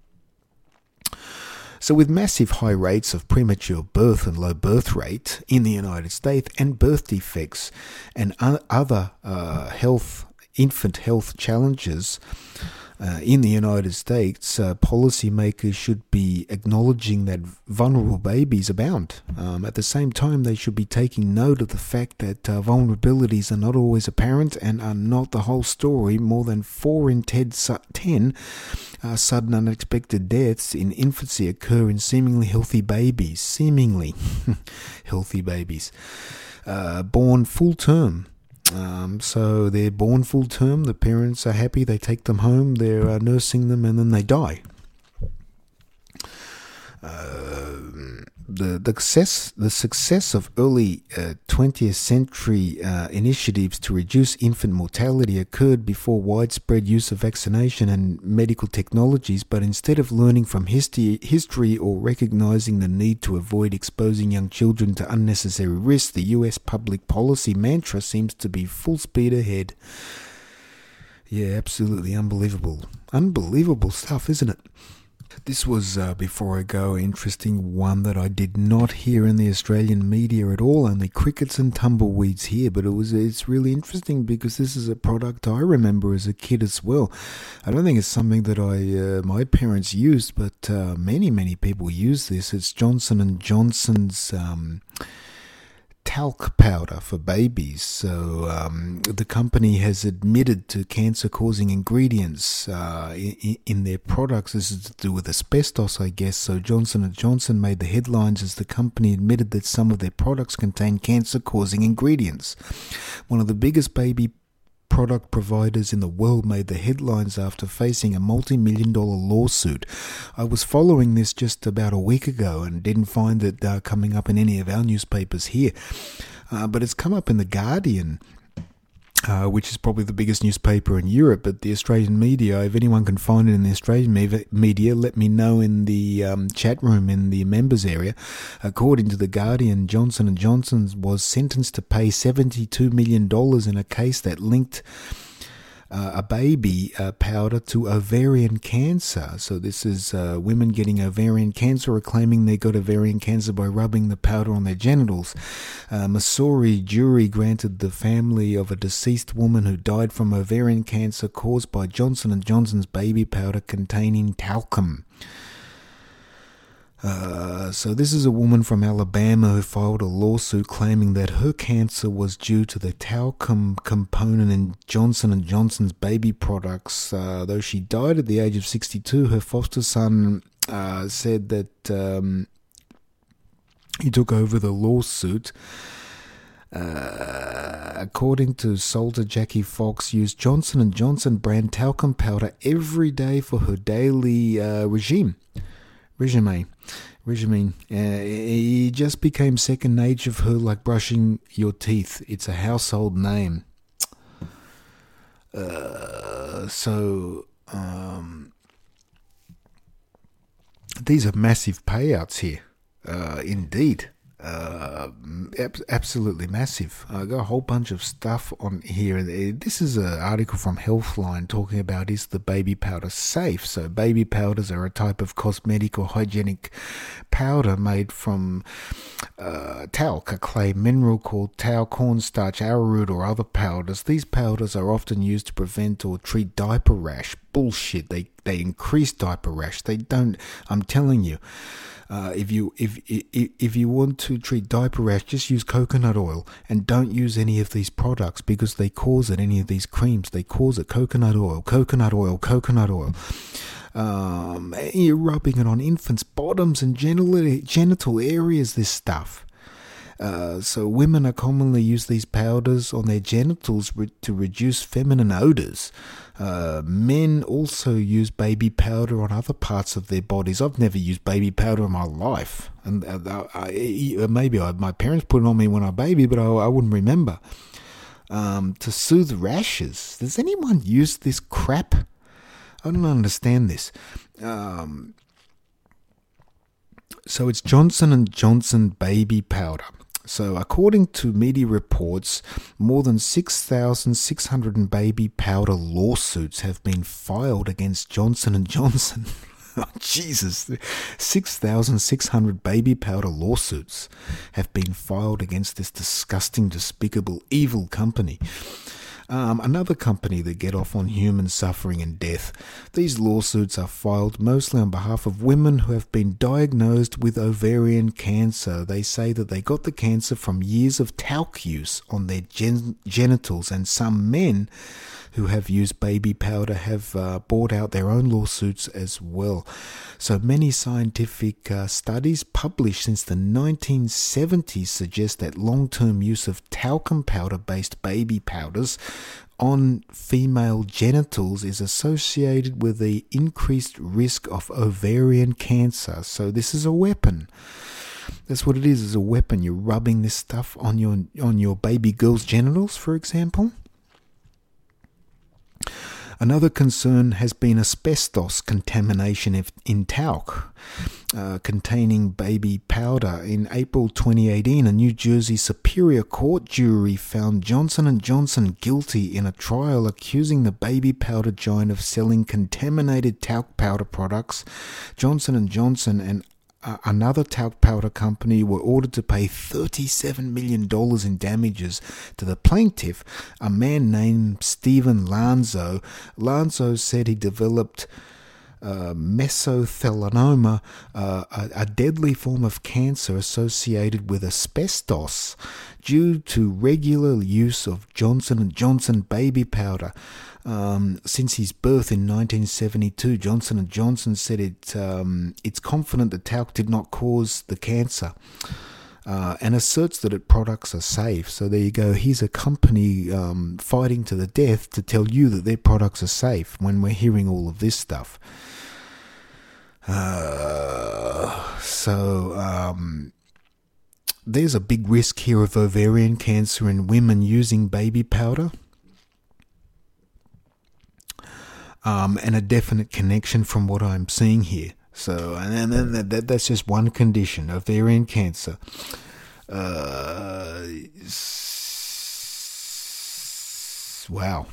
So with massive high rates of premature birth and low birth rate in the United States and birth defects and other uh, health, infant health challenges uh, in the United States, uh, policymakers should be acknowledging that vulnerable babies abound. Um, at the same time, they should be taking note of the fact that uh, vulnerabilities are not always apparent and are not the whole story. More than four in ten uh, sudden unexpected deaths in infancy occur in seemingly healthy babies. Seemingly healthy babies. Uh, born full term. Um, so they're born full term, the parents are happy, they take them home, they're uh, nursing them, and then they die. Uh, the, the success the success of early uh, twentieth century uh, initiatives to reduce infant mortality occurred before widespread use of vaccination and medical technologies, but instead of learning from history, history or recognizing the need to avoid exposing young children to unnecessary risks, the U S public policy mantra seems to be full speed ahead. Yeah, absolutely unbelievable. Unbelievable stuff, isn't it? This was, uh, before I go, interesting one that I did not hear in the Australian media at all, only crickets and tumbleweeds here, but it was it's really interesting because this is a product I remember as a kid as well. I don't think it's something that I uh, my parents used, but uh, many, many people use this. It's Johnson and Johnson's um, talc powder for babies. So um, the company has admitted to cancer-causing ingredients uh, in, in their products. This is to do with asbestos, I guess. So Johnson and Johnson made the headlines as the company admitted that some of their products contain cancer-causing ingredients. One of the biggest baby product providers in the world made the headlines after facing a multi-million dollar lawsuit. I was following this just about a week ago and didn't find it uh, coming up in any of our newspapers here. Uh, but it's come up in The Guardian, uh, which is probably the biggest newspaper in Europe. But the Australian media, if anyone can find it in the Australian me- media, let me know in the um, chat room in the members area. According to The Guardian, Johnson and Johnson was sentenced to pay seventy-two million dollars in a case that linked Uh, a baby uh, powder to ovarian cancer. So this is uh, women getting ovarian cancer or claiming they got ovarian cancer by rubbing the powder on their genitals. Uh, Missouri jury granted the family of a deceased woman who died from ovarian cancer caused by Johnson and Johnson's baby powder containing talcum. Uh, so this is a woman from Alabama who filed a lawsuit claiming that her cancer was due to the talcum component in Johnson and Johnson's baby products. Uh, though she died at the age of sixty-two, her foster son uh, said that um, he took over the lawsuit. Uh, according to Soldier Jackie Fox, used Johnson and Johnson brand talcum powder every day for her daily uh, regime. Regime. Regime. Uh, it just became second nature for her, like brushing your teeth. It's a household name. Uh, so, um, these are massive payouts here. Uh, indeed. Uh, ab- absolutely massive. I got a whole bunch of stuff on here. This is an article from Healthline talking about, is the baby powder safe? So baby powders are a type of cosmetic or hygienic powder made from uh, talc, a clay mineral called tau, cornstarch, arrowroot or other powders. These powders are often used to prevent or treat diaper rash. Bullshit. They, they increase diaper rash. They don't, I'm telling you. Uh, if you if, if if you want to treat diaper rash, just use coconut oil and don't use any of these products because they cause it. Any of these creams, they cause it. Coconut oil, coconut oil, coconut oil. Um, you're rubbing it on infants' bottoms and genital genital areas. This stuff. Uh, so women are commonly use these powders on their genitals re- to reduce feminine odors. Uh, men also use baby powder on other parts of their bodies. I've never used baby powder in my life, and uh, I, maybe I, my parents put it on me when I was a baby, but I, I wouldn't remember. Um, to soothe rashes. Does anyone use this crap? I don't understand this. Um, so it's Johnson and Johnson baby powder. So according to media reports, more than six thousand six hundred baby powder lawsuits have been filed against Johnson and Johnson. Oh, Jesus, six thousand six hundred baby powder lawsuits have been filed against this disgusting, despicable, evil company. Um, another company that get off on human suffering and death. These lawsuits are filed mostly on behalf of women who have been diagnosed with ovarian cancer. They say that they got the cancer from years of talc use on their gen- genitals, and some men who have used baby powder have uh, brought out their own lawsuits as well. So many scientific uh, studies published since the nineteen seventies suggest that long-term use of talcum powder-based baby powders on female genitals is associated with the increased risk of ovarian cancer. So this is a weapon. That's what it is, is a weapon. You're rubbing this stuff on your on your baby girl's genitals, for example. Another concern has been asbestos contamination in talc uh, containing baby powder. In April twenty eighteen, a New Jersey Superior Court jury found Johnson and Johnson guilty in a trial accusing the baby powder giant of selling contaminated talc powder products. Johnson and Johnson and Uh, another talc powder company were ordered to pay thirty-seven million dollars in damages to the plaintiff, a man named Stephen Lanzo. Lanzo said he developed uh, mesothelioma, uh, a, a deadly form of cancer associated with asbestos, due to regular use of Johnson and Johnson baby powder. Um, since his birth in nineteen seventy-two, Johnson and Johnson said it um, it's confident that talc did not cause the cancer, uh, and asserts that its products are safe. So there you go. Here's a company um, fighting to the death to tell you that their products are safe when we're hearing all of this stuff. Uh, so um, there's a big risk here of ovarian cancer in women using baby powder. Um, and a definite connection from what I'm seeing here. So, and then that, that, that's just one condition, ovarian cancer. Uh, s- wow.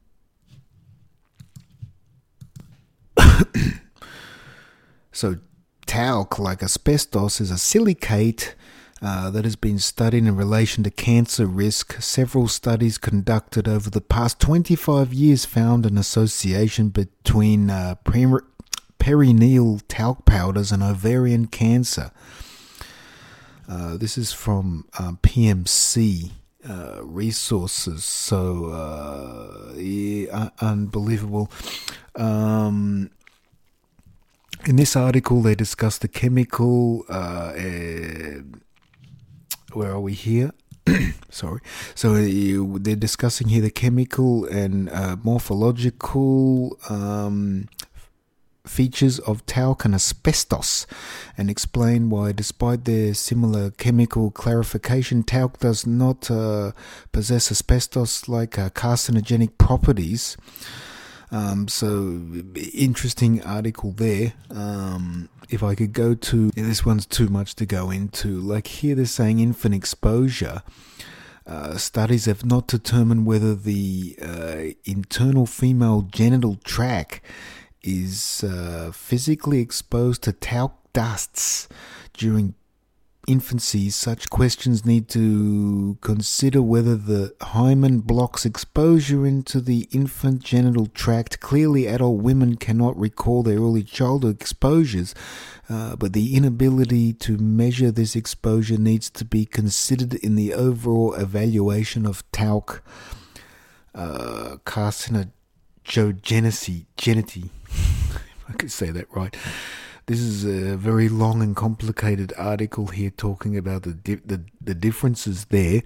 So, talc, like asbestos, is a silicate Uh, that has been studied in relation to cancer risk. Several studies conducted over the past twenty-five years found an association between uh, per- perineal talc powders and ovarian cancer. Uh, this is from uh, P M C uh, resources. So, uh, yeah, unbelievable. Um, in this article, they discuss the chemical... Uh, uh, Where are we here? Sorry. So uh, they're discussing here the chemical and uh, morphological um, features of talc and asbestos, and explain why, despite their similar chemical clarification, talc does not uh, possess asbestos-like uh, carcinogenic properties. Um, so, interesting article there. Um, if I could go to, yeah, this one's too much to go into. Like here they're saying infant exposure. Uh, studies have not determined whether the uh, internal female genital tract is uh, physically exposed to talc dusts during infancy. Such questions need to consider whether the hymen blocks exposure into the infant genital tract. Clearly, adult women cannot recall their early childhood exposures, uh, but the inability to measure this exposure needs to be considered in the overall evaluation of talc uh, carcinogenicity. Genity, if I could say that right. This is a very long and complicated article here talking about the di- the, the differences there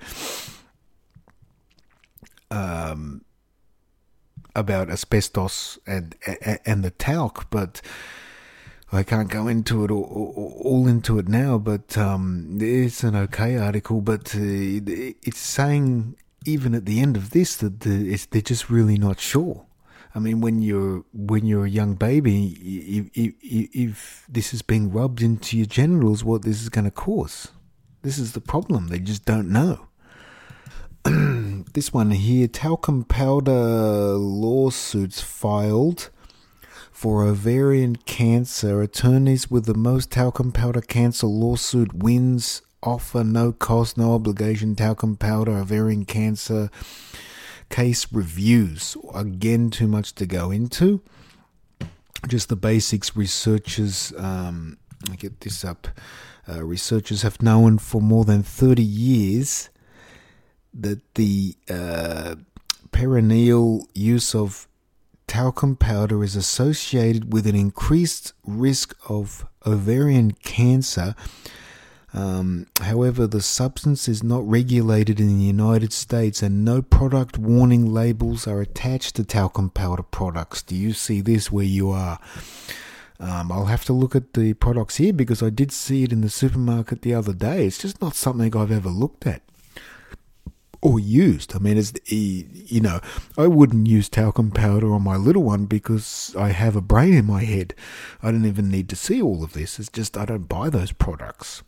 um, about asbestos and, and and the talc, but I can't go into it all, all, all into it now. But um, it's an okay article, but uh, it's saying even at the end of this that the, it's, they're just really not sure. I mean, when you're when you're a young baby, if, if, if this is being rubbed into your genitals, what this is going to cause? This is the problem. They just don't know. This one here, talcum powder lawsuits filed for ovarian cancer. Attorneys with the most talcum powder cancer lawsuit wins offer no cost, no obligation talcum powder ovarian cancer case reviews. Again, too much to go into. Just the basics. Researchers, um, I get this up. Uh, researchers have known for more than thirty years that the uh, perineal use of talcum powder is associated with an increased risk of ovarian cancer. Um, however, the substance is not regulated in the United States and no product warning labels are attached to talcum powder products. Do you see this where you are? Um, I'll have to look at the products here because I did see it in the supermarket the other day. It's just not something I've ever looked at. or used. I mean, it's, you know, I wouldn't use talcum powder on my little one because I have a brain in my head. I don't even need to see all of this. It's just I don't buy those products.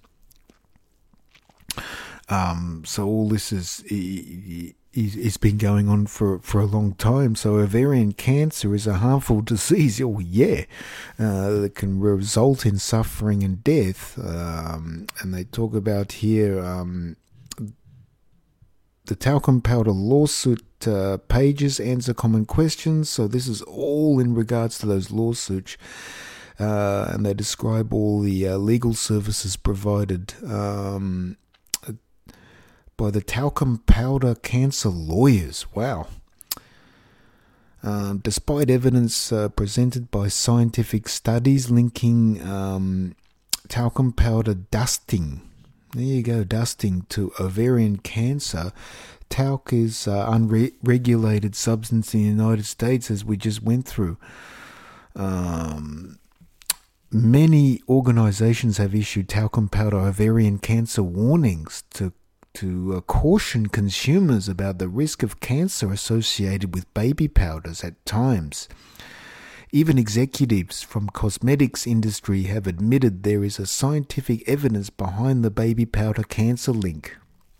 Um, so all this is, is is been going on for, for a long time. So ovarian cancer is a harmful disease. Oh yeah, uh, that can result in suffering and death. Um, and they talk about here um, the talcum powder lawsuit uh, pages answer common questions. So this is all in regards to those lawsuits. Uh, and they describe all the uh, legal services provided um, by the talcum powder cancer lawyers. Wow. Um, despite evidence uh, presented by scientific studies linking um, talcum powder dusting, there you go, dusting to ovarian cancer, talc is uh, unregulated substance in the United States, as we just went through. Um, many organizations have issued talcum powder ovarian cancer warnings to to uh, caution consumers about the risk of cancer associated with baby powders at times. Even executives from cosmetics industry have admitted there is a scientific evidence behind the baby powder cancer link.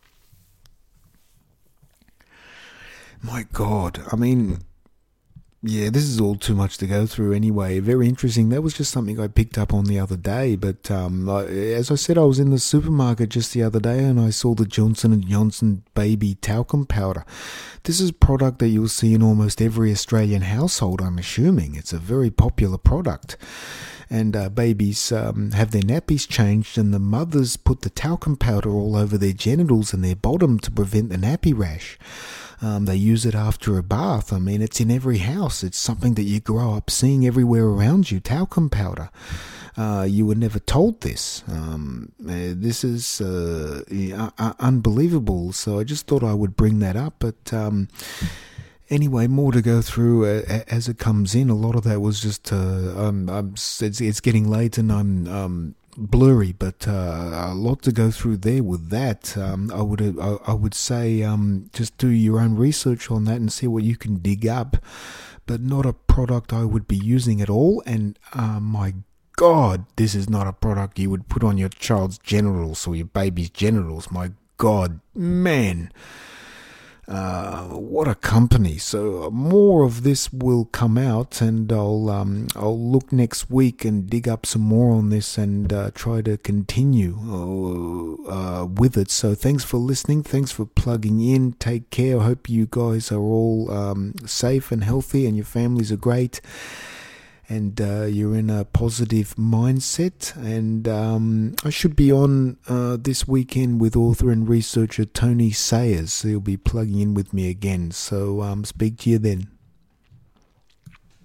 My God, I mean, yeah, this is all too much to go through anyway. Very interesting. That was just something I picked up on the other day. But um, I, as I said, I was in the supermarket just the other day and I saw the Johnson and Johnson baby talcum powder. This is a product that you'll see in almost every Australian household, I'm assuming. It's a very popular product. And uh, babies um, have their nappies changed and the mothers put the talcum powder all over their genitals and their bottom to prevent the nappy rash. Um, they use it after a bath. I mean, it's in every house. It's something that you grow up seeing everywhere around you, talcum powder. Uh, you were never told this. Um, uh, this is uh, uh, unbelievable. So I just thought I would bring that up. But um, anyway, more to go through uh, as it comes in. A lot of that was just, uh, um, I'm, it's, it's getting late and I'm... Um, blurry, but uh, a lot to go through there with that. Um, I would I, I would say um, just do your own research on that and see what you can dig up, but not a product I would be using at all. And uh, my God, this is not a product you would put on your child's genitals or your baby's genitals. My God, man. Uh, what a company. So more of this will come out and I'll um, I'll look next week and dig up some more on this and uh, try to continue uh, with it. So thanks for listening. Thanks for plugging in. Take care. I hope you guys are all um, safe and healthy and your families are great. And uh, you're in a positive mindset. And um, I should be on uh, this weekend with author and researcher Tony Sayers. So he'll be plugging in with me again. So um, speak to you then.